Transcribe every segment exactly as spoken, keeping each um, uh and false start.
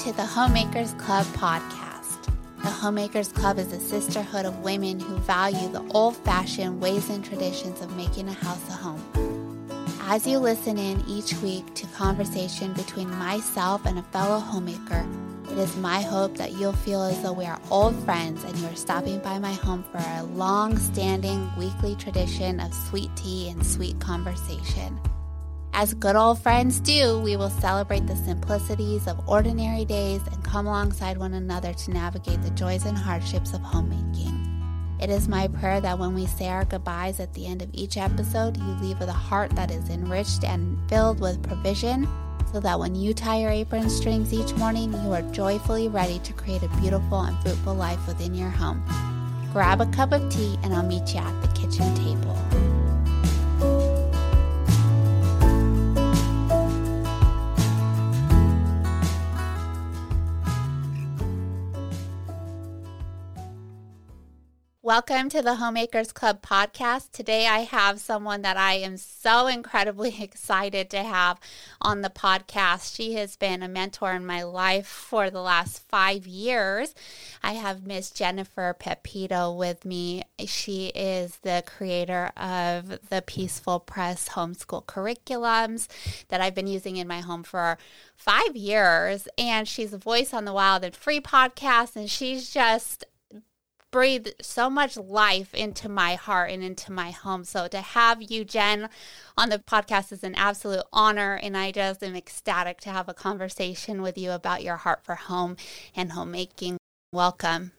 to the Homemakers Club podcast. The Homemakers Club is a sisterhood of women who value the old-fashioned ways and traditions of making a house a home. As you listen in each week to conversation between myself and a fellow homemaker, it is my hope that you'll feel as though we are old friends and you're stopping by my home for a long-standing weekly tradition of sweet tea and sweet conversation. As good old friends do, we will celebrate the simplicities of ordinary days and come alongside one another to navigate the joys and hardships of homemaking. It is my prayer that when we say our goodbyes at the end of each episode, you leave with a heart that is enriched and filled with provision, so that when you tie your apron strings each morning, you are joyfully ready to create a beautiful and fruitful life within your home. Grab a cup of tea and I'll meet you at the kitchen table. Welcome to the Homemakers Club podcast. Today I have someone that I am so incredibly excited to have on the podcast. She has been a mentor in my life for the last five years. I have Miss Jennifer Pepito with me. She is the creator of the Peaceful Press homeschool curriculums that I've been using in my home for five years. And she's a voice on the Wild and Free podcast, and she's just breathe so much life into my heart and into my home. So to have you, Jen, on the podcast is an absolute honor, and I just am ecstatic to have a conversation with you about your heart for home and homemaking. Welcome.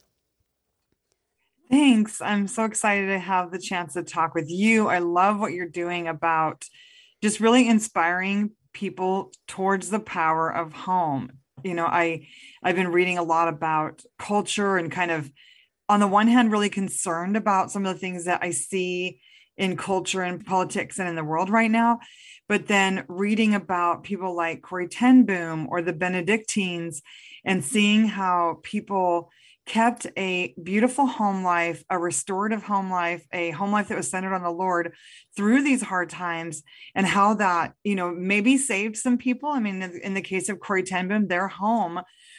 Thanks. I'm so excited to have the chance to talk with you. I love what you're doing about just really inspiring people towards the power of home. You know, I, I've been reading a lot about culture and kind of, on the one hand, really concerned about some of the things that I see in culture and politics and in the world right now. But then reading about people like Corrie ten Boom or the Benedictines and seeing how people kept a beautiful home life, a restorative home life, a home life that was centered on the Lord through these hard times, and how that, you know, maybe saved some people. I mean, in the case of Corrie ten Boom, their home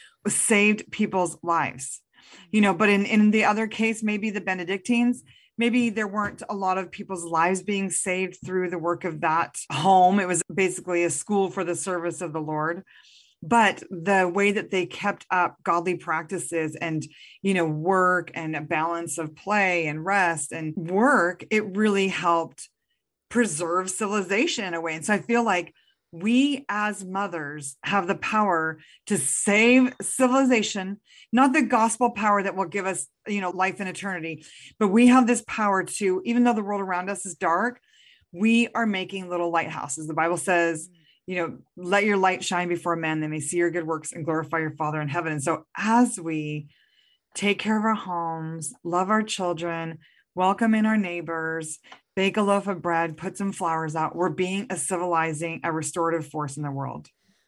saved people's lives. You know, but in, in the other case, maybe the Benedictines, maybe there weren't a lot of people's lives being saved through the work of that home. It was basically a school for the service of the Lord. But the way that they kept up godly practices and, you know, work and a balance of play and rest and work, it really helped preserve civilization in a way. And so I feel like we as mothers have the power to save civilization, not the gospel power that will give us, you know, life in eternity, but we have this power to, even though the world around us is dark, we are making little lighthouses. The Bible says, you know, let your light shine before men, they may see your good works and glorify your Father in heaven. And so as we take care of our homes, love our children, welcome in our neighbors, bake a loaf of bread, put some flowers out, we're being a civilizing, a restorative force in the world.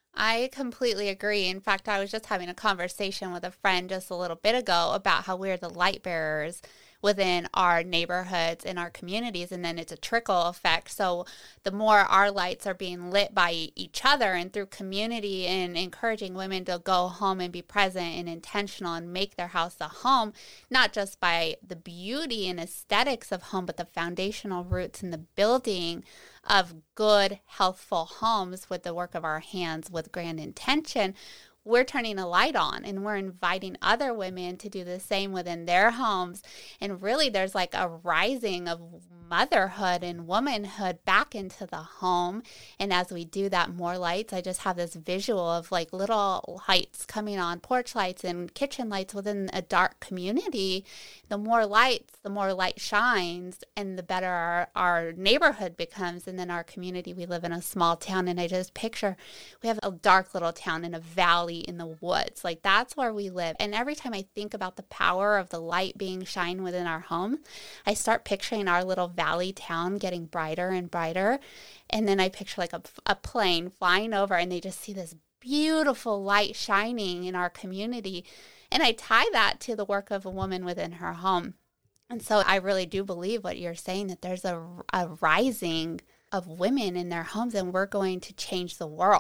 I completely agree. In fact, I was just having a conversation with a friend just a little bit ago about how we're the light bearers within our neighborhoods and our communities, and then it's a trickle effect. So the more our lights are being lit by each other and through community and encouraging women to go home and be present and intentional and make their house a home, not just by the beauty and aesthetics of home, but the foundational roots and the building of good, healthful homes with the work of our hands with grand intention, we're turning a light on and we're inviting other women to do the same within their homes. And really there's like a rising of motherhood and womanhood back into the home. And as we do that, more lights, I just have this visual of like little lights coming on, porch lights and kitchen lights within a dark community. The more lights, the more light shines, and the better our, our neighborhood becomes. And then our community, we live in a small town, and I just picture we have a dark little town in a valley in the woods. Like that's where we live. And every time I think about the power of the light being shined within our home, I start picturing our little valley town getting brighter and brighter. And then I picture like a, a plane flying over, and they just see this beautiful light shining in our community. And I tie that to the work of a woman within her home. And so I really do believe what you're saying, that there's a, a rising of women in their homes, and we're going to change the world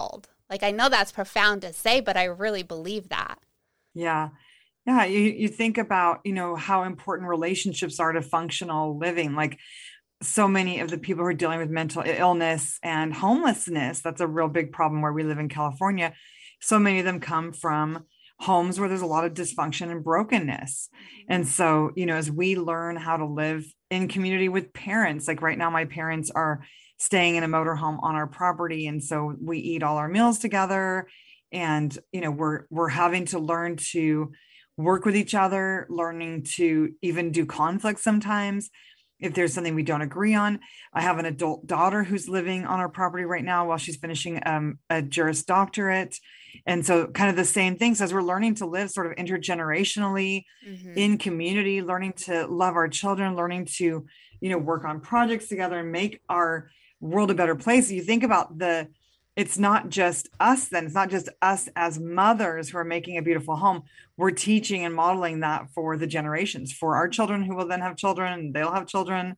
Like, I know that's profound to say, but I really believe that. Yeah. Yeah. You, you think about, you know, how important relationships are to functional living. Like, so many of the people who are dealing with mental illness and homelessness, that's a real big problem where we live in California. So many of them come from homes where there's a lot of dysfunction and brokenness. And so, you know, as we learn how to live in community with parents, like right now, my parents are staying in a motorhome on our property. And so we eat all our meals together. And, you know, we're, we're having to learn to work with each other, learning to even do conflict sometimes if there's something we don't agree on. I have an adult daughter who's living on our property right now while she's finishing um, a Juris Doctorate. And so kind of the same things as we're learning to live sort of intergenerationally mm-hmm. in community, learning to love our children, learning to, you know, work on projects together and make our world a better place. You think about the, it's not just us then, it's not just us as mothers who are making a beautiful home. We're teaching and modeling that for the generations, for our children who will then have children and they'll have children.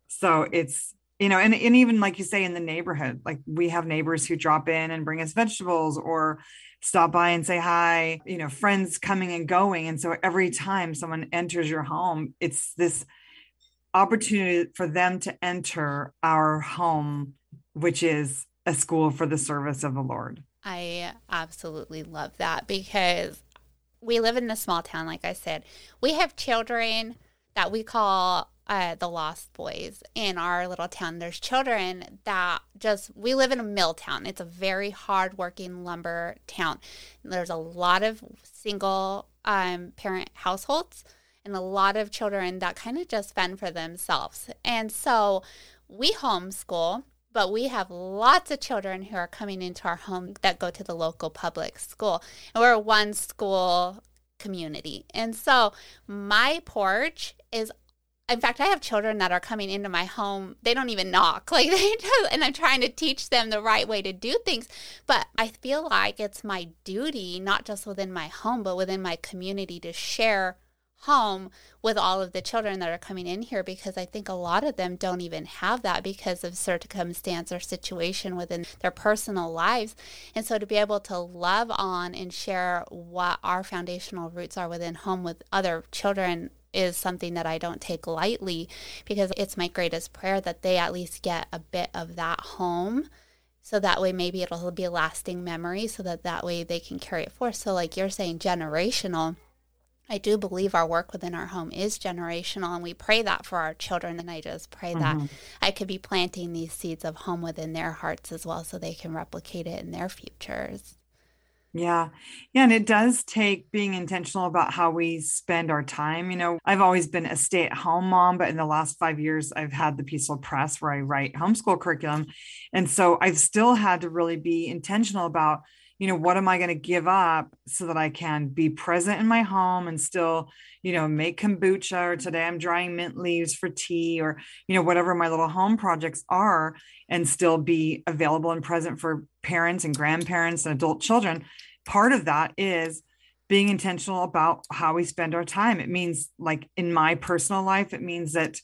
So it's, you know, and, and even like you say in the neighborhood, like we have neighbors who drop in and bring us vegetables or stop by and say hi, you know, friends coming and going. And so every time someone enters your home, it's this opportunity for them to enter our home, which is a school for the service of the Lord. I absolutely love that because we live in a small town, like I said. We have children that we call uh, the Lost Boys in our little town. There's children that just, we live in a mill town. It's a very hardworking lumber town. There's a lot of single um, parent households and a lot of children that kind of just fend for themselves. And so we homeschool. But we have lots of children who are coming into our home that go to the local public school. And we're a one school community. And so my porch is, in fact, I have children that are coming into my home. They don't even knock. Like they just, and I'm trying to teach them the right way to do things. But I feel like it's my duty, not just within my home, but within my community to share home with all of the children that are coming in here, because I think a lot of them don't even have that because of circumstance or situation within their personal lives. And so to be able to love on and share what our foundational roots are within home with other children is something that I don't take lightly, because it's my greatest prayer that they at least get a bit of that home. So that way maybe it'll be a lasting memory, so that that way they can carry it forth. So like you're saying, generational. I do believe our work within our home is generational, and we pray that for our children. And I just pray mm-hmm. that I could be planting these seeds of home within their hearts as well, so they can replicate it in their futures. Yeah. Yeah. And it does take being intentional about how we spend our time. You know, I've always been a stay-at-home mom, but in the last five years, I've had the Peaceful Press where I write homeschool curriculum. And so I've still had to really be intentional about, you know, what am I going to give up so that I can be present in my home and still, you know, make kombucha, or today I'm drying mint leaves for tea, or, you know, whatever my little home projects are, and still be available and present for parents and grandparents and adult children. Part of that is being intentional about how we spend our time. It means, like in my personal life, it means that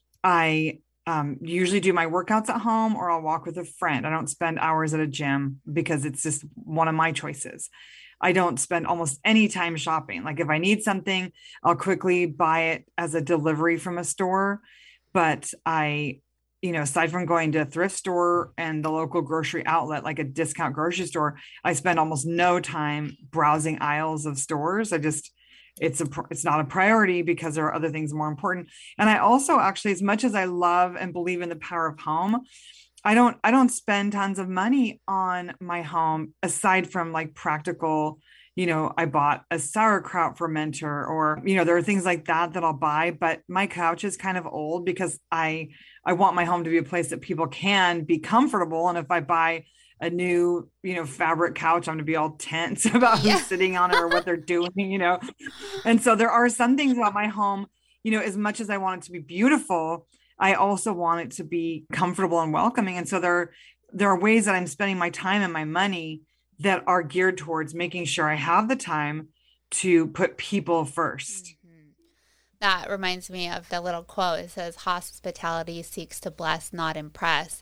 I Um, usually do my workouts at home, or I'll walk with a friend. I don't spend hours at a gym because it's just one of my choices. I don't spend almost any time shopping. Like if I need something, I'll quickly buy it as a delivery from a store. But I, you know, aside from going to a thrift store and the local grocery outlet, like a discount grocery store, I spend almost no time browsing aisles of stores. I just, it's a, it's not a priority because there are other things more important. And I also actually, as much as I love and believe in the power of home, I don't, I don't spend tons of money on my home aside from like practical, you know, I bought a sauerkraut fermenter, or, you know, there are things like that that I'll buy, but my couch is kind of old because I, I want my home to be a place that people can be comfortable. And if I buy a new, you know, fabric couch, I'm going to be all tense about yeah. who's sitting on it or what they're doing, you know? And so there are some things about my home, you know, as much as I want it to be beautiful, I also want it to be comfortable and welcoming. And so there, there are ways that I'm spending my time and my money that are geared towards making sure I have the time to put people first. Mm-hmm. That reminds me of the little quote. It says, hospitality seeks to bless, not impress.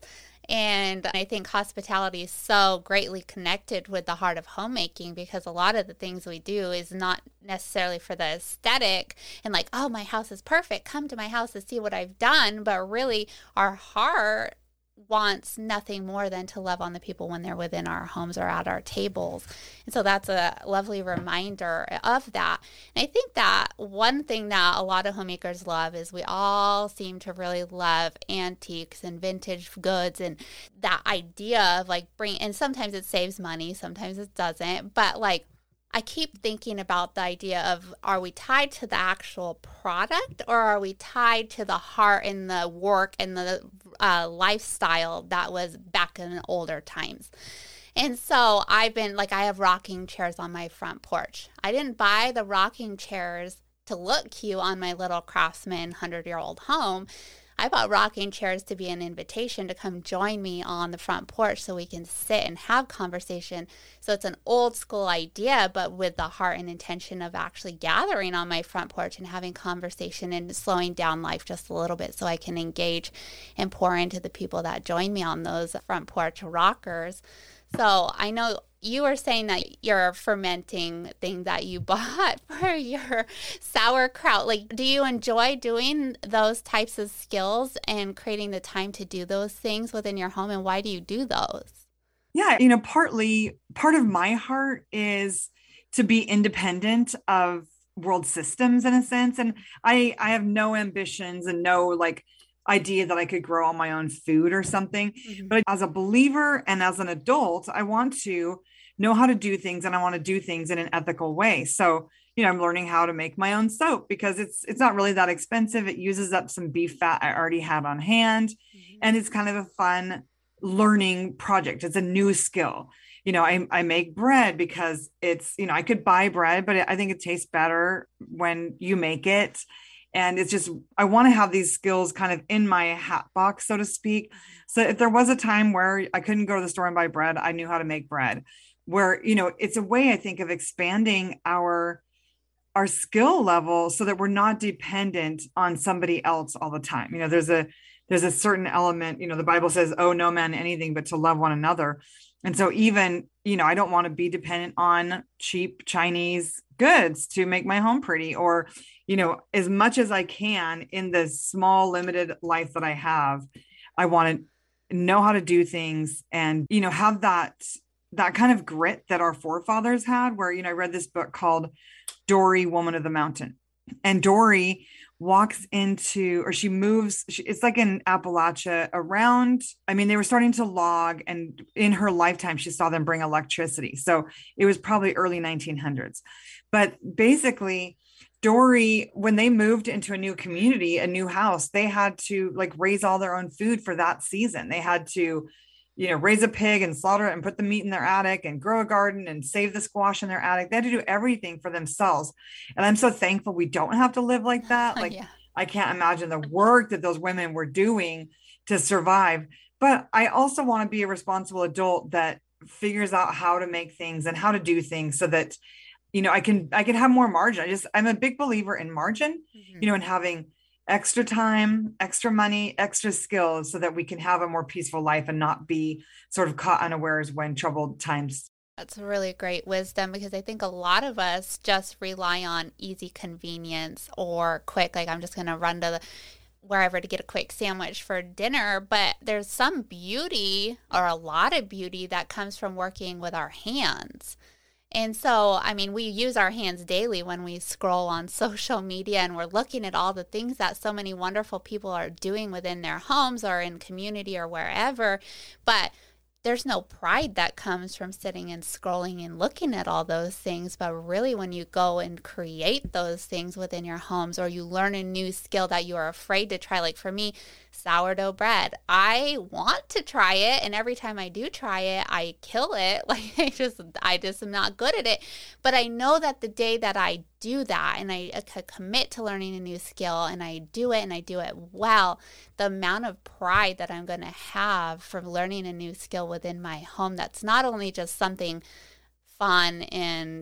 And I think hospitality is so greatly connected with the heart of homemaking, because a lot of the things we do is not necessarily for the aesthetic and like, oh, my house is perfect, come to my house to see what I've done. But really, our heart wants nothing more than to love on the people when they're within our homes or at our tables. And so that's a lovely reminder of that. And I think that one thing that a lot of homemakers love is we all seem to really love antiques and vintage goods, and that idea of like bring, and sometimes it saves money, sometimes it doesn't, but like I keep thinking about the idea of, are we tied to the actual product, or are we tied to the heart and the work and the uh, lifestyle that was back in older times? And so I've been like, I have rocking chairs on my front porch. I didn't buy the rocking chairs to look cute on my little Craftsman hundred-year-old home. I bought rocking chairs to be an invitation to come join me on the front porch so we can sit and have conversation. So it's an old school idea, but with the heart and intention of actually gathering on my front porch and having conversation and slowing down life just a little bit so I can engage and pour into the people that join me on those front porch rockers. So I know you were saying that your fermenting thing that you bought for your sauerkraut, like, do you enjoy doing those types of skills and creating the time to do those things within your home? And why do you do those? Yeah, you know, partly part of my heart is to be independent of world systems in a sense. And I, I have no ambitions and no like idea that I could grow all my own food or something. Mm-hmm. But as a believer and as an adult, I want to know how to do things, and I want to do things in an ethical way. So, you know, I'm learning how to make my own soap because it's it's not really that expensive. It uses up some beef fat I already had on hand. Mm-hmm. And it's kind of a fun learning project. It's a new skill. You know, I, I make bread because it's, you know, I could buy bread, but I think it tastes better when you make it. And it's just, I want to have these skills kind of in my hat box, so to speak. So if there was a time where I couldn't go to the store and buy bread, I knew how to make bread. Where, you know, it's a way, I think, of expanding our our skill level so that we're not dependent on somebody else all the time. You know, there's a there's a certain element, you know, the Bible says, "Oh, no man anything but to love one another." And so even, you know, I don't want to be dependent on cheap Chinese goods to make my home pretty, or, you know, as much as I can in the small, limited life that I have, I want to know how to do things and, you know, have that that kind of grit that our forefathers had, where, you know, I read this book called Dory, Woman of the Mountain. And Dory walks into, or she moves, she, it's like in Appalachia around, I mean, they were starting to log, and in her lifetime, she saw them bring electricity. So it was probably early nineteen hundreds. But basically, Dory, when they moved into a new community, a new house, they had to like raise all their own food for that season. They had to, you know, raise a pig and slaughter it and put the meat in their attic and grow a garden and save the squash in their attic. They had to do everything for themselves. And I'm so thankful we don't have to live like that. Like, yeah. I can't imagine the work that those women were doing to survive. But I also want to be a responsible adult that figures out how to make things and how to do things so that, you know, I can, I can have more margin. I just, I'm a big believer in margin, mm-hmm. you know, and having extra time, extra money, extra skills so that we can have a more peaceful life and not be sort of caught unawares when troubled times. That's really great wisdom, because I think a lot of us just rely on easy convenience or quick, like I'm just going to run to the wherever to get a quick sandwich for dinner. But there's some beauty, or a lot of beauty, that comes from working with our hands. And so, I mean, we use our hands daily when we scroll on social media, and we're looking at all the things that so many wonderful people are doing within their homes or in community or wherever. But there's no pride that comes from sitting and scrolling and looking at all those things. But really, when you go and create those things within your homes, or you learn a new skill that you are afraid to try, like for me, sourdough bread, I want to try it, and every time I do try it, I kill it. Like I just, I just am not good at it. But I know that the day that I do that, and I uh, commit to learning a new skill, and I do it, and I do it well, the amount of pride that I'm going to have from learning a new skill within my home, that's not only just something fun and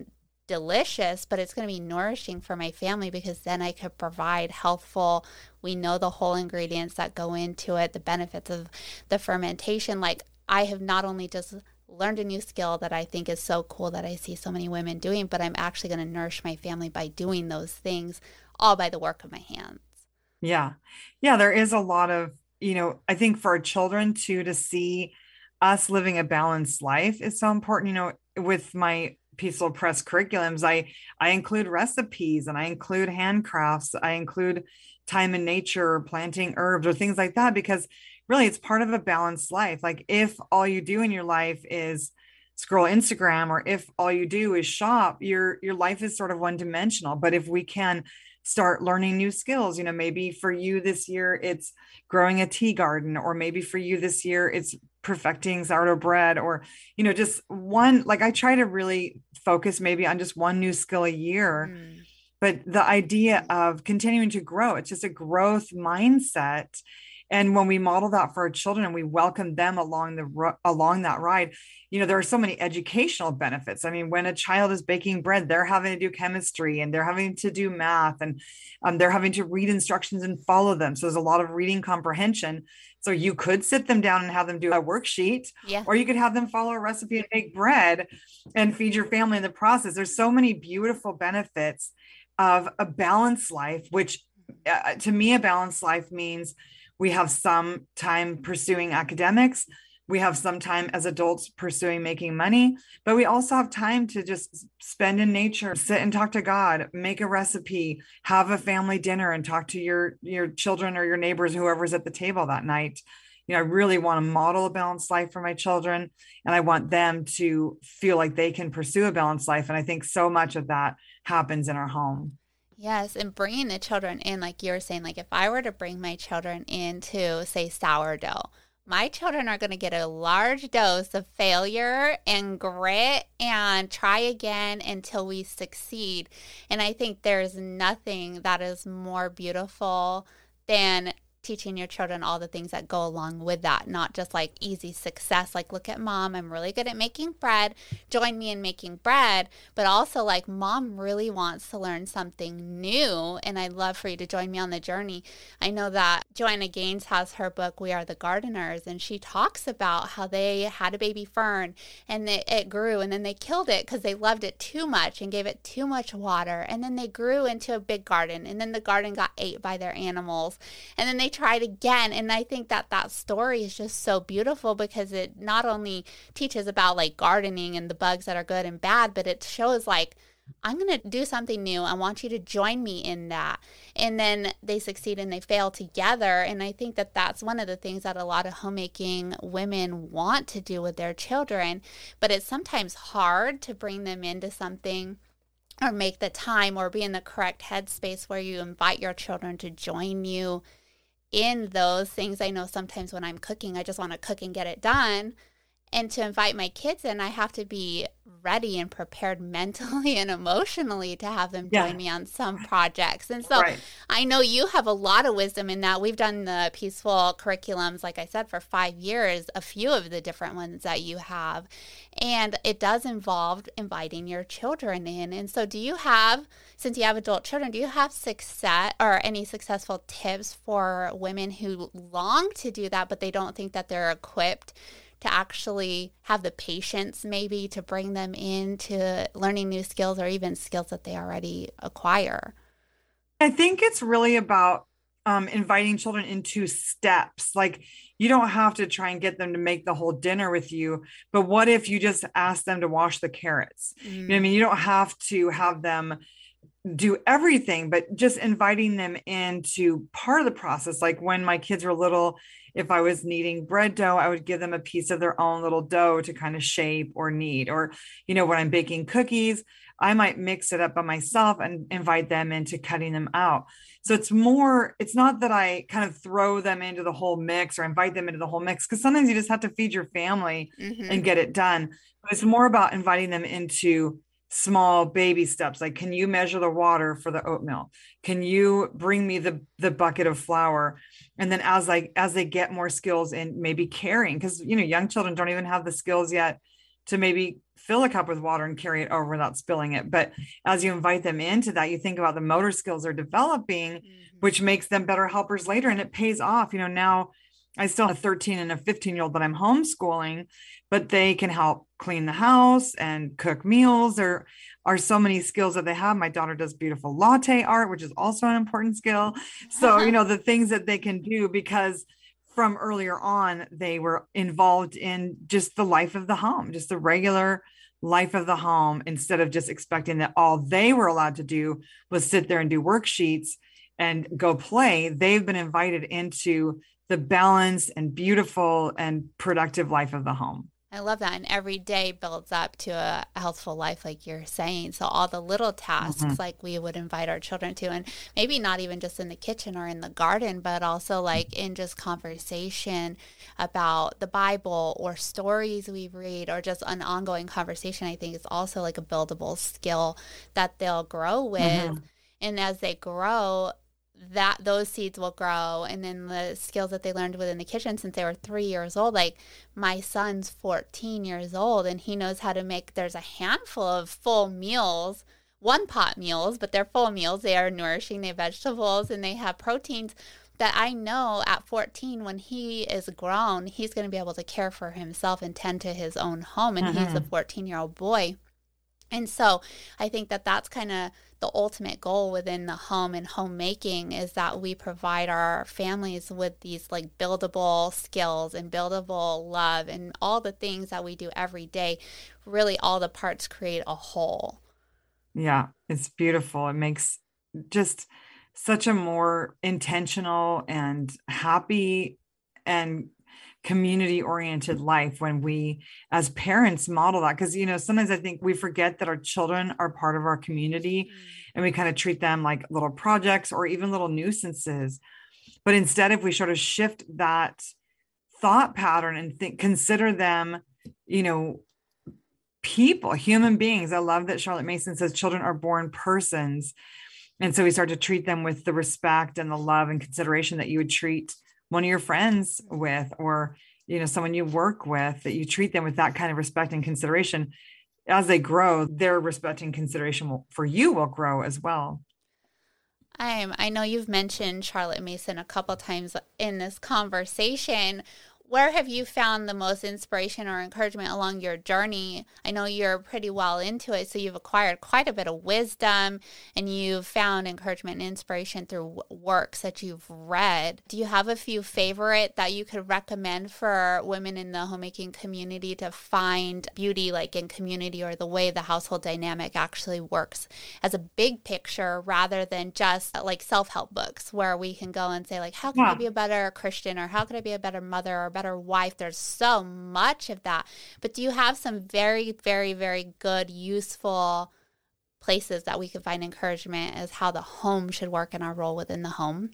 delicious, but it's going to be nourishing for my family because then I could provide healthful, we know the whole ingredients that go into it, the benefits of the fermentation. Like I have not only just learned a new skill that I think is so cool that I see so many women doing, but I'm actually going to nourish my family by doing those things all by the work of my hands. Yeah. Yeah. There is a lot of, you know, I think for our children too, to see us living a balanced life is so important. You know, with my Peaceful Press curriculums, I, I include recipes and I include handcrafts. I include time in nature, planting herbs or things like that, because really it's part of a balanced life. Like if all you do in your life is scroll Instagram, or if all you do is shop, your, your life is sort of one dimensional. But if we can start learning new skills, you know, maybe for you this year, it's growing a tea garden, or maybe for you this year, it's perfecting sourdough bread, or, you know, just one, like I try to really focus maybe on just one new skill a year. Mm. But the idea of continuing to grow, it's just a growth mindset. And when we model that for our children and we welcome them along the along that ride, you know, there are so many educational benefits. I mean, when a child is baking bread, they're having to do chemistry and they're having to do math, and um, they're having to read instructions and follow them. So there's a lot of reading comprehension. So you could sit them down and have them do a worksheet, yeah. or you could have them follow a recipe and make bread and feed your family in the process. There's so many beautiful benefits of a balanced life, which uh, to me, a balanced life means we have some time pursuing academics. We have some time as adults pursuing making money, but we also have time to just spend in nature, sit and talk to God, make a recipe, have a family dinner and talk to your, your children or your neighbors, whoever's at the table that night. You know, I really want to model a balanced life for my children, and I want them to feel like they can pursue a balanced life. And I think so much of that happens in our home. Yes, and bringing the children in, like you were saying, like if I were to bring my children into, say, sourdough, my children are going to get a large dose of failure and grit and try again until we succeed. And I think there's nothing that is more beautiful than teaching your children all the things that go along with that, not just like easy success, like look at mom, I'm really good at making bread, join me in making bread, but also like mom really wants to learn something new and I'd love for you to join me on the journey. I know that Joanna Gaines has her book, We Are the Gardeners, and she talks about how they had a baby fern and it, it grew and then they killed it because they loved it too much and gave it too much water, and then they grew into a big garden and then the garden got ate by their animals, and then they tried again. And I think that that story is just so beautiful because it not only teaches about like gardening and the bugs that are good and bad, but it shows like, I'm going to do something new. I want you to join me in that. And then they succeed and they fail together. And I think that that's one of the things that a lot of homemaking women want to do with their children, but it's sometimes hard to bring them into something or make the time or be in the correct headspace where you invite your children to join you in those things. I know sometimes when I'm cooking, I just want to cook and get it done. And to invite my kids in, I have to be ready and prepared mentally and emotionally to have them join yeah. me on some projects. And so right. I know you have a lot of wisdom in that. We've done the Peaceful curriculums, like I said, for five years, a few of the different ones that you have. And it does involve inviting your children in. And so do you have, since you have adult children, do you have success or any successful tips for women who long to do that, but they don't think that they're equipped to actually have the patience maybe to bring them into learning new skills or even skills that they already acquire? I think it's really about um, inviting children into steps. Like you don't have to try and get them to make the whole dinner with you, but what if you just ask them to wash the carrots? Mm. You know what I mean? You don't have to have them do everything, but just inviting them into part of the process. Like when my kids were little, if I was kneading bread dough, I would give them a piece of their own little dough to kind of shape or knead. Or, you know, when I'm baking cookies, I might mix it up by myself and invite them into cutting them out. So it's more, it's not that I kind of throw them into the whole mix or invite them into the whole mix, because sometimes you just have to feed your family mm-hmm. and get it done. But it's more about inviting them into small baby steps. Like, can you measure the water for the oatmeal? Can you bring me the, the bucket of flour? And then as like, as they get more skills in maybe carrying, because, you know, young children don't even have the skills yet to maybe fill a cup with water and carry it over without spilling it. But as you invite them into that, you think about the motor skills they're developing, mm-hmm. which makes them better helpers later. And it pays off. You know, now I still have a thirteen and a fifteen year old that I'm homeschooling, but they can help clean the house and cook meals. There are so many skills that they have. My daughter does beautiful latte art, which is also an important skill. So, you know, the things that they can do, because from earlier on, they were involved in just the life of the home, just the regular life of the home, instead of just expecting that all they were allowed to do was sit there and do worksheets and go play. They've been invited into the balanced and beautiful and productive life of the home. I love that. And every day builds up to a healthful life, like you're saying. So all the little tasks, mm-hmm. like we would invite our children to, and maybe not even just in the kitchen or in the garden, but also like in just conversation about the Bible or stories we read, or just an ongoing conversation, I think is also like a buildable skill that they'll grow with. Mm-hmm. And as they grow, that those seeds will grow, and then the skills that they learned within the kitchen since they were three years old. Like my son's fourteen years old, and he knows how to make, there's a handful of full meals, one pot meals, but they're full meals. They are nourishing, they have vegetables, and they have proteins that I know at fourteen, when he is grown, he's going to be able to care for himself and tend to his own home. And mm-hmm. he's a fourteen year old boy. And so I think that that's kind of the ultimate goal within the home and homemaking, is that we provide our families with these like buildable skills and buildable love, and all the things that we do every day. Really, all the parts create a whole. Yeah, it's beautiful. It makes just such a more intentional and happy and community-oriented life when we as parents model that. Because, you know, sometimes I think we forget that our children are part of our community, mm. and we kind of treat them like little projects or even little nuisances. But instead, if we sort of shift that thought pattern and think, consider them, you know, people, human beings. I love that Charlotte Mason says children are born persons. And so we start to treat them with the respect and the love and consideration that you would treat one of your friends with, or, you know, someone you work with, that you treat them with that kind of respect and consideration. As they grow, their respect and consideration will, for you will grow as well. Um, I know you've mentioned Charlotte Mason a couple times in this conversation. Where have you found the most inspiration or encouragement along your journey? I know you're pretty well into it, so you've acquired quite a bit of wisdom, and you've found encouragement and inspiration through works that you've read. Do you have a few favorite that you could recommend for women in the homemaking community to find beauty, like in community, or the way the household dynamic actually works as a big picture, rather than just like self-help books where we can go and say like, how can yeah. I be a better Christian, or how can I be a better mother or better wife? There's so much of that. But do you have some very, very, very good, useful places that we can find encouragement as how the home should work in our role within the home?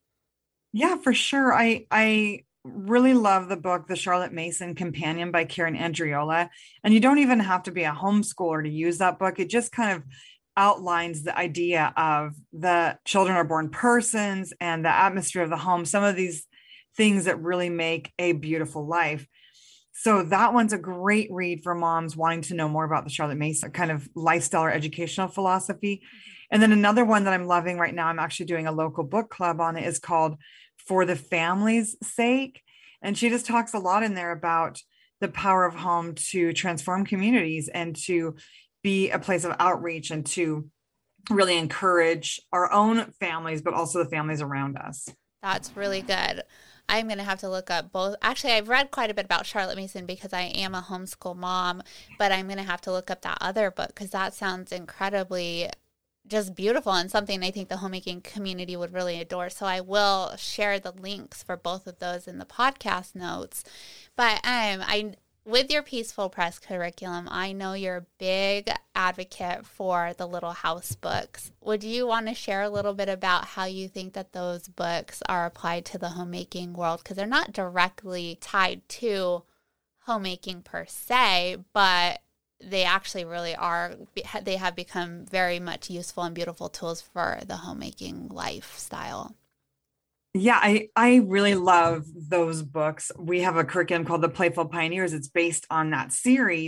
Yeah, for sure. I I really love the book, The Charlotte Mason Companion by Karen Andriola. And you don't even have to be a homeschooler to use that book. It just kind of outlines the idea of the children are born persons and the atmosphere of the home. Some of these things that really make a beautiful life. So that one's a great read for moms wanting to know more about the Charlotte Mason kind of lifestyle or educational philosophy. Mm-hmm. And then another one that I'm loving right now, I'm actually doing a local book club on it, is called For the Family's Sake. And she just talks a lot in there about the power of home to transform communities and to be a place of outreach, and to really encourage our own families, but also the families around us. That's really good. I'm going to have to look up both. Actually, I've read quite a bit about Charlotte Mason because I am a homeschool mom, but I'm going to have to look up that other book because that sounds incredibly just beautiful and something I think the homemaking community would really adore. So I will share the links for both of those in the podcast notes. But um, I with your Peaceful Press curriculum, I know you're a big advocate for the Little House books. Would you want to share a little bit about how you think that those books are applied to the homemaking world? Because they're not directly tied to homemaking per se, but they actually really are. They have become very much useful and beautiful tools for the homemaking lifestyle. Yeah, I, I really love those books. We have a curriculum called The Playful Pioneers. It's based on that series.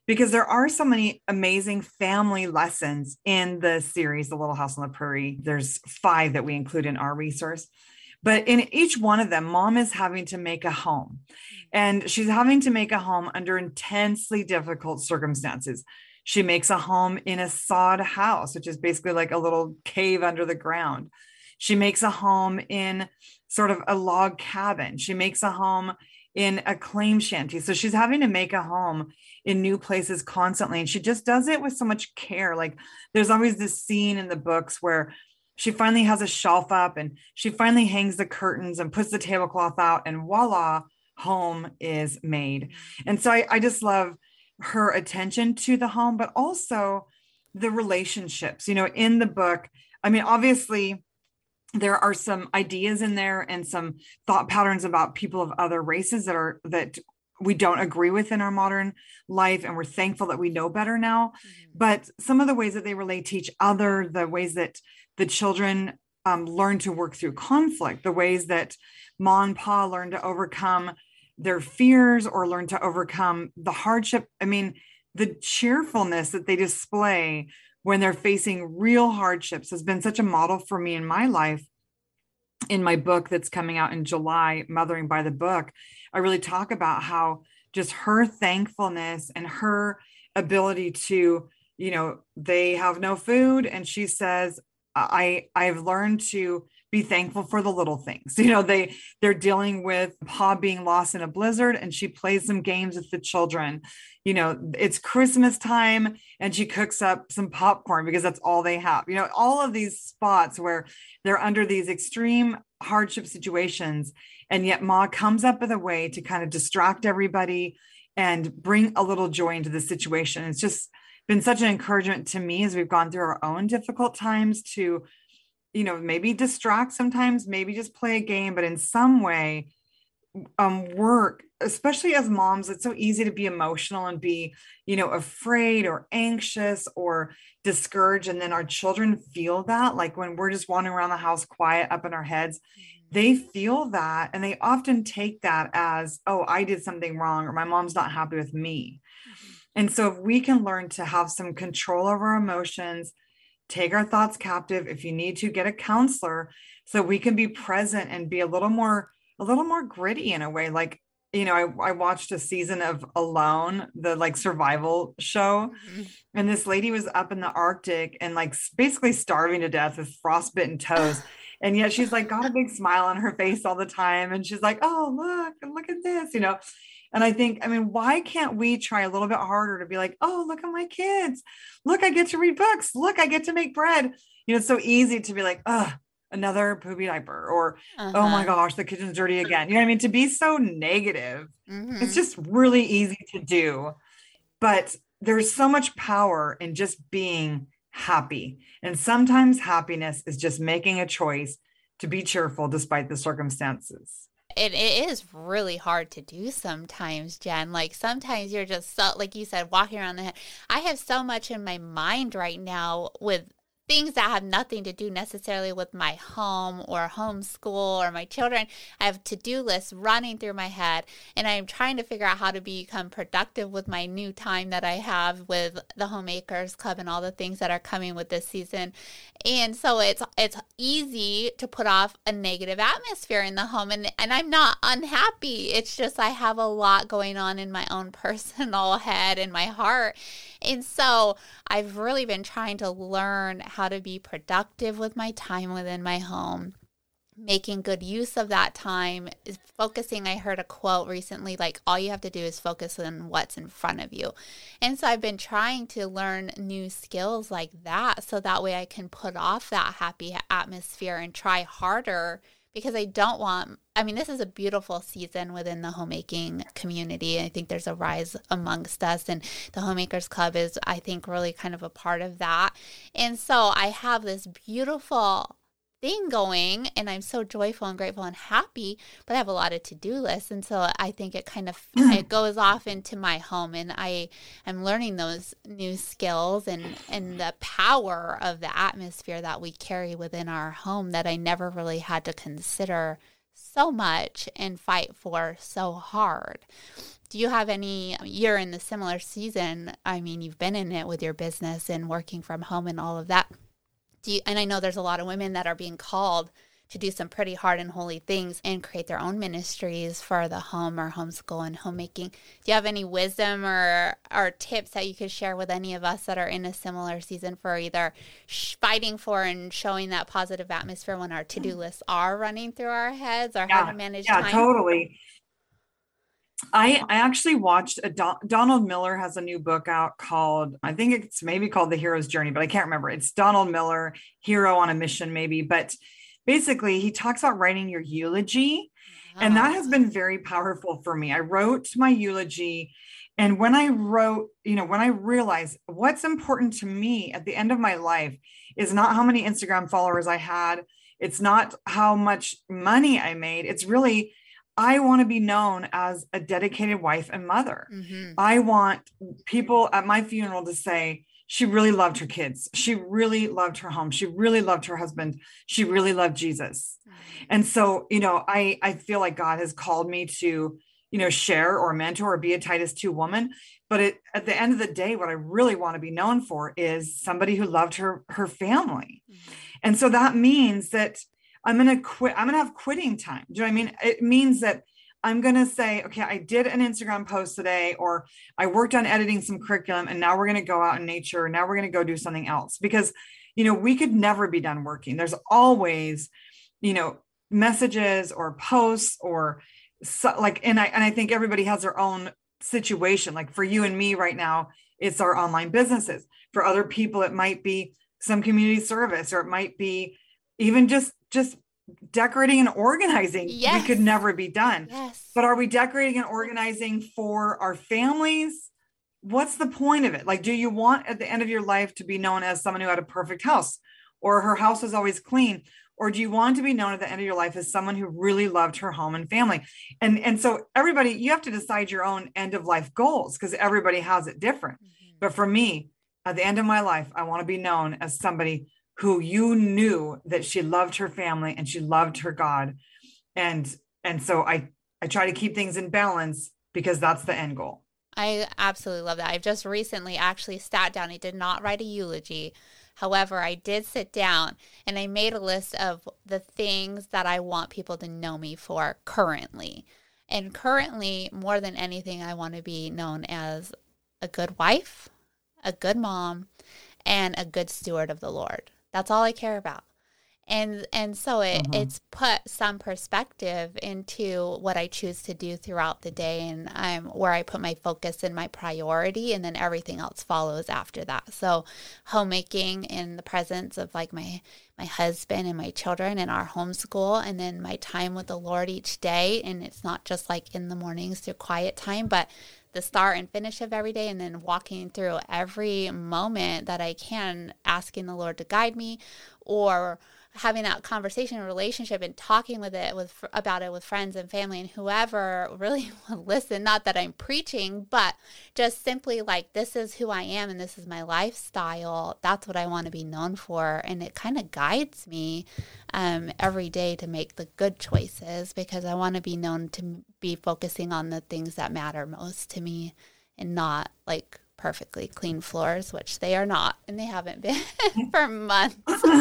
because there are so many amazing family lessons in the series, The Little House on the Prairie. There's five that we include in our resource. But in each one of them, mom is having to make a home, and she's having to make a home under intensely difficult circumstances. She makes a home in a sod house, which is basically like a little cave under the ground. She makes a home in sort of a log cabin. She makes a home in a claim shanty. So she's having to make a home in new places constantly. And she just does it with so much care. Like there's always this scene in the books where she finally has a shelf up and she finally hangs the curtains and puts the tablecloth out, and voila, home is made. And so I, I just love her attention to the home, but also the relationships, you know, in the book. I mean, obviously there are some ideas in there and some thought patterns about people of other races that are, that we don't agree with in our modern life. And we're thankful that we know better now, mm-hmm. but some of the ways that they relate to each other, the ways that the children um, learn to work through conflict, the ways that Ma and Pa learn to overcome their fears or learn to overcome the hardship. I mean, the cheerfulness that they display when they're facing real hardships has been such a model for me in my life. In my book that's coming out in July, Mothering by the Book, I really talk about how just her thankfulness and her ability to, you know, they have no food. And she says, I, I've learned to be thankful for the little things. You know, they, they're dealing with Pa being lost in a blizzard, and she plays some games with the children. You know, it's Christmas time and she cooks up some popcorn because that's all they have. You know, all of these spots where they're under these extreme hardship situations, and yet Ma comes up with a way to kind of distract everybody and bring a little joy into the situation. It's just been such an encouragement to me as we've gone through our own difficult times to, you know, maybe distract sometimes, maybe just play a game, but in some way um, work, especially as moms. It's so easy to be emotional and be, you know, afraid or anxious or discouraged. And then our children feel that, like when we're just wandering around the house quiet up in our heads, they feel that. And they often take that as, oh, I did something wrong, or my mom's not happy with me. Mm-hmm. And so if we can learn to have some control over our emotions, take our thoughts captive, if you need to, get a counselor so we can be present and be a little more, a little more gritty in a way. Like, you know, I, I watched a season of Alone, the like survival show. Mm-hmm. And this lady was up in the Arctic and like basically starving to death with frostbitten toes. And yet she's like got a big smile on her face all the time. And she's like, oh, look, look at this, you know. And I think, I mean, why can't we try a little bit harder to be like, oh, look at my kids. Look, I get to read books. Look, I get to make bread. You know, it's so easy to be like, oh, another poopy diaper, or, uh-huh. oh my gosh, the kitchen's dirty again. You know what I mean? To be so negative, mm-hmm. it's just really easy to do. But there's so much power in just being happy. And sometimes happiness is just making a choice to be cheerful despite the circumstances. It, it is really hard to do sometimes, Jen. Like sometimes you're just so, like you said, walking around the head. I have so much in my mind right now with things that have nothing to do necessarily with my home or homeschool or my children. I have to-do lists running through my head, and I'm trying to figure out how to become productive with my new time that I have with the Homemakers Club and all the things that are coming with this season. And so it's it's easy to put off a negative atmosphere in the home, and, and I'm not unhappy. It's just I have a lot going on in my own personal head and my heart. And so I've really been trying to learn how to be productive with my time within my home, making good use of that time, is focusing. I heard a quote recently, like all you have to do is focus on what's in front of you. And so I've been trying to learn new skills like that, so that way I can put off that happy atmosphere and try harder, because I don't want, I mean, this is a beautiful season within the homemaking community. I think there's a rise amongst us, and the Homemakers Club is, I think, really kind of a part of that. And so I have this beautiful thing going, and I'm so joyful and grateful and happy, but I have a lot of to-do lists. And so I think it kind of, it goes off into my home, and I am learning those new skills and, and the power of the atmosphere that we carry within our home that I never really had to consider so much and fight for so hard. Do you have any, you're in the similar season. I mean, you've been in it with your business and working from home and all of that. Do you, and I know there's a lot of women that are being called to do some pretty hard and holy things and create their own ministries for the home or homeschool and homemaking. Do you have any wisdom or, or tips that you could share with any of us that are in a similar season for either sh- fighting for and showing that positive atmosphere when our to-do lists are running through our heads, or yeah, how to manage yeah, time? Totally. I, I actually watched a Don, Donald Miller has a new book out called, I think it's maybe called The Hero's Journey, but I can't remember. It's Donald Miller, Hero on a Mission, maybe. But basically, he talks about writing your eulogy. Wow. And that has been very powerful for me. I wrote my eulogy. And when I wrote, you know, when I realized what's important to me at the end of my life is not how many Instagram followers I had. It's not how much money I made. It's really, I want to be known as a dedicated wife and mother. Mm-hmm. I want people at my funeral to say, she really loved her kids. She really loved her home. She really loved her husband. She really loved Jesus. Mm-hmm. And so, you know, I, I feel like God has called me to, you know, share or mentor or be a Titus two woman. But it, at the end of the day, what I really want to be known for is somebody who loved her, her family. Mm-hmm. And so that means that I'm going to quit. I'm going to have quitting time. Do you know what I mean? It means that I'm going to say, okay, I did an Instagram post today, or I worked on editing some curriculum, and now we're going to go out in nature. Now we're going to go do something else, because, you know, we could never be done working. There's always, you know, messages or posts or so, like, and I, and I think everybody has their own situation. Like for you and me right now, it's our online businesses. For other people, it might be some community service, or it might be even just, just decorating and organizing. Yes. We could never be done. Yes. But are we decorating and organizing for our families? What's the point of it? Like, do you want at the end of your life to be known as someone who had a perfect house, or her house was always clean? Or do you want to be known at the end of your life as someone who really loved her home and family? And, and so everybody, you have to decide your own end of life goals, because everybody has it different. Mm-hmm. But for me, at the end of my life, I want to be known as somebody who you knew that she loved her family and she loved her God. And, and so I, I try to keep things in balance, because that's the end goal. I absolutely love that. I've just recently actually sat down. I did not write a eulogy. However, I did sit down and I made a list of the things that I want people to know me for currently. And currently, more than anything, I want to be known as a good wife, a good mom, and a good steward of the Lord. That's all I care about. And and so it, mm-hmm. it's put some perspective into what I choose to do throughout the day, and I'm where I put my focus and my priority, and then everything else follows after that. So homemaking in the presence of like my my husband and my children and our homeschool, and then my time with the Lord each day. And it's not just like in the mornings through quiet time, but the start and finish of every day, and then walking through every moment that I can, asking the Lord to guide me, or having that conversation and relationship and talking with it with about it with friends and family and whoever really will listen. Not that I'm preaching, but just simply like, this is who I am and this is my lifestyle. That's what I want to be known for. And it kind of guides me um, every day to make the good choices, because I want to be known to be focusing on the things that matter most to me, and not like perfectly clean floors, which they are not, and they haven't been for months.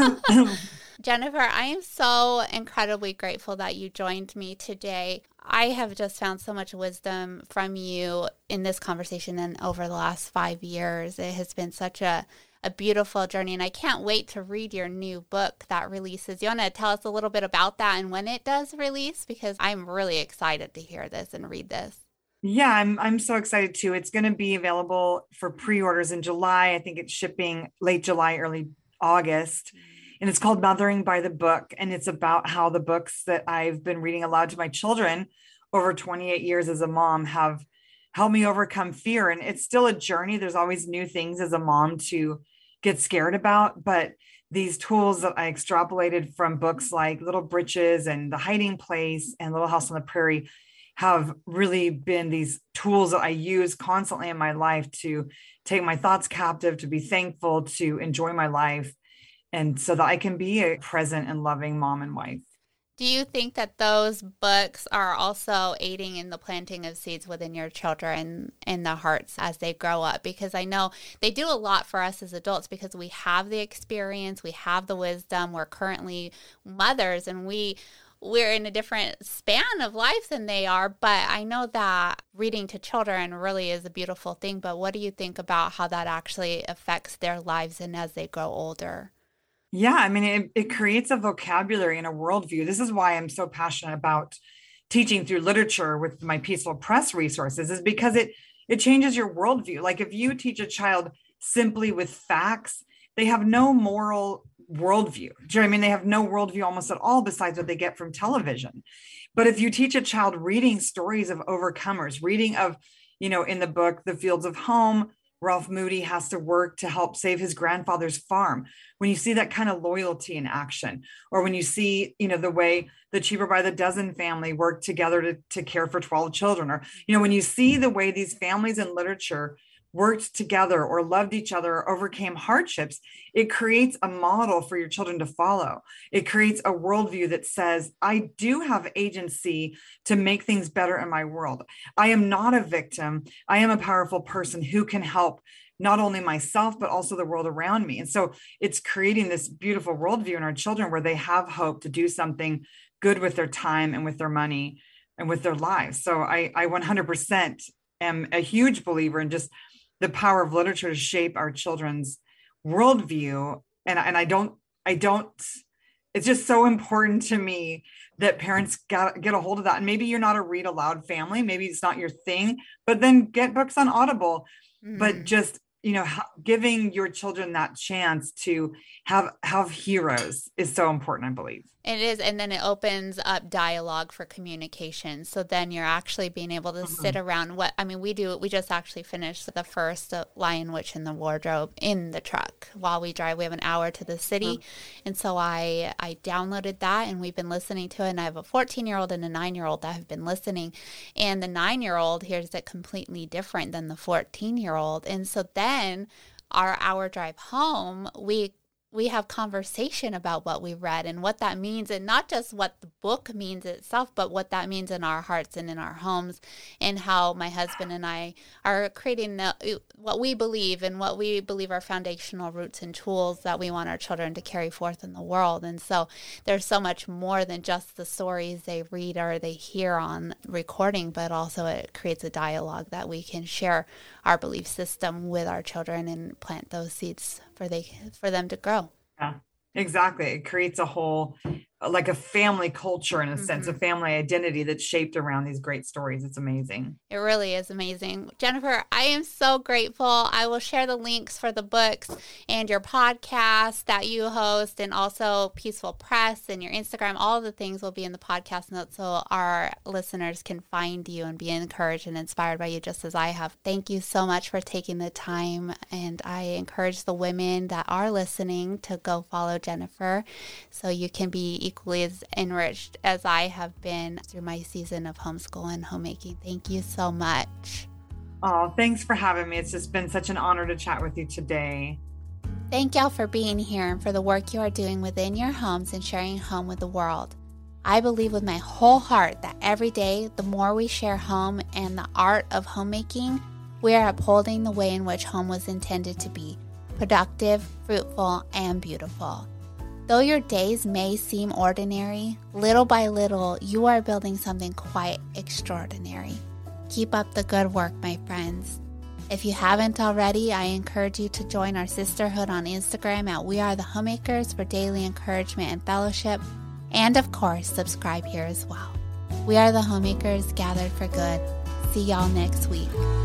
Jennifer, I am so incredibly grateful that you joined me today. I have just found so much wisdom from you in this conversation and over the last five years. It has been such a, a beautiful journey, and I can't wait to read your new book that releases. You want to tell us a little bit about that and when it does release? Because I'm really excited to hear this and read this. Yeah, I'm I'm so excited too. It's going to be available for pre-orders in July. I think it's shipping late July, early August. And it's called Mothering by the Book. And it's about how the books that I've been reading aloud to my children over twenty-eight years as a mom have helped me overcome fear. And it's still a journey. There's always new things as a mom to get scared about. But these tools that I extrapolated from books like Little Britches and The Hiding Place and Little House on the Prairie have really been these tools that I use constantly in my life to take my thoughts captive, to be thankful, to enjoy my life, and so that I can be a present and loving mom and wife. Do you think that those books are also aiding in the planting of seeds within your children in the hearts as they grow up? Because I know they do a lot for us as adults because we have the experience, we have the wisdom, we're currently mothers, and we we're in a different span of life than they are. But I know that reading to children really is a beautiful thing. But what do you think about how that actually affects their lives and as they grow older? Yeah, I mean, it, it creates a vocabulary and a worldview. This is why I'm so passionate about teaching through literature with my Peaceful Press resources, is because it it changes your worldview. Like if you teach a child simply with facts, they have no moral worldview. Do you know what I mean? They have no worldview almost at all besides what they get from television. But if you teach a child reading stories of overcomers, reading of, you know, in the book, The Fields of Home, Ralph Moody has to work to help save his grandfather's farm. When you see that kind of loyalty in action, or when you see, you know, the way the Cheaper by the Dozen family worked together to, to care for twelve children, or, you know, when you see the way these families in literature worked together or loved each other or overcame hardships, it creates a model for your children to follow. It creates a worldview that says, I do have agency to make things better in my world. I am not a victim. I am a powerful person who can help not only myself, but also the world around me. And so it's creating this beautiful worldview in our children where they have hope to do something good with their time and with their money and with their lives. So I, I one hundred percent am a huge believer in just the power of literature to shape our children's worldview. And, and I don't, I don't, it's just so important to me that parents got, get a hold of that. And maybe you're not a read aloud family, maybe it's not your thing, but then get books on Audible, mm-hmm. but just, you know, giving your children that chance to have, have heroes is so important, I believe. It is. And then it opens up dialogue for communication. So then you're actually being able to mm-hmm. sit around what, I mean, we do, we just actually finished the first uh, Lion, Witch, and the Wardrobe in the truck while we drive. We have an hour to the city. Mm-hmm. And so I, I downloaded that and we've been listening to it. And I have a fourteen year old and a nine year old that have been listening. And the nine year old hears it completely different than the fourteen year old. And so then our hour drive home, we we have conversation about what we read and what that means, and not just what the book means itself, but what that means in our hearts and in our homes, and how my husband and I are creating the, what we believe and what we believe are foundational roots and tools that we want our children to carry forth in the world. And so there's so much more than just the stories they read or they hear on recording, but also it creates a dialogue that we can share our belief system with our children and plant those seeds for they for them to grow. Yeah, exactly. It creates a whole, like a family culture in a mm-hmm. sense, a family identity that's shaped around these great stories. It's amazing. It really is amazing. Jennifer, I am so grateful. I will share the links for the books and your podcast that you host, and also Peaceful Press and your Instagram. All of the things will be in the podcast notes so our listeners can find you and be encouraged and inspired by you just as I have. Thank you so much for taking the time, and I encourage the women that are listening to go follow Jennifer so you can be equally as enriched as I have been through my season of homeschool and homemaking. Thank you so much. Oh, thanks for having me. It's just been such an honor to chat with you today. Thank y'all for being here and for the work you are doing within your homes and sharing home with the world. I believe with my whole heart that every day, the more we share home and the art of homemaking, we are upholding the way in which home was intended to be: productive, fruitful, and beautiful. Though your days may seem ordinary, little by little, you are building something quite extraordinary. Keep up the good work, my friends. If you haven't already, I encourage you to join our sisterhood on Instagram at We Are the Homemakers for daily encouragement and fellowship. And of course, subscribe here as well. We are the Homemakers, gathered for good. See y'all next week.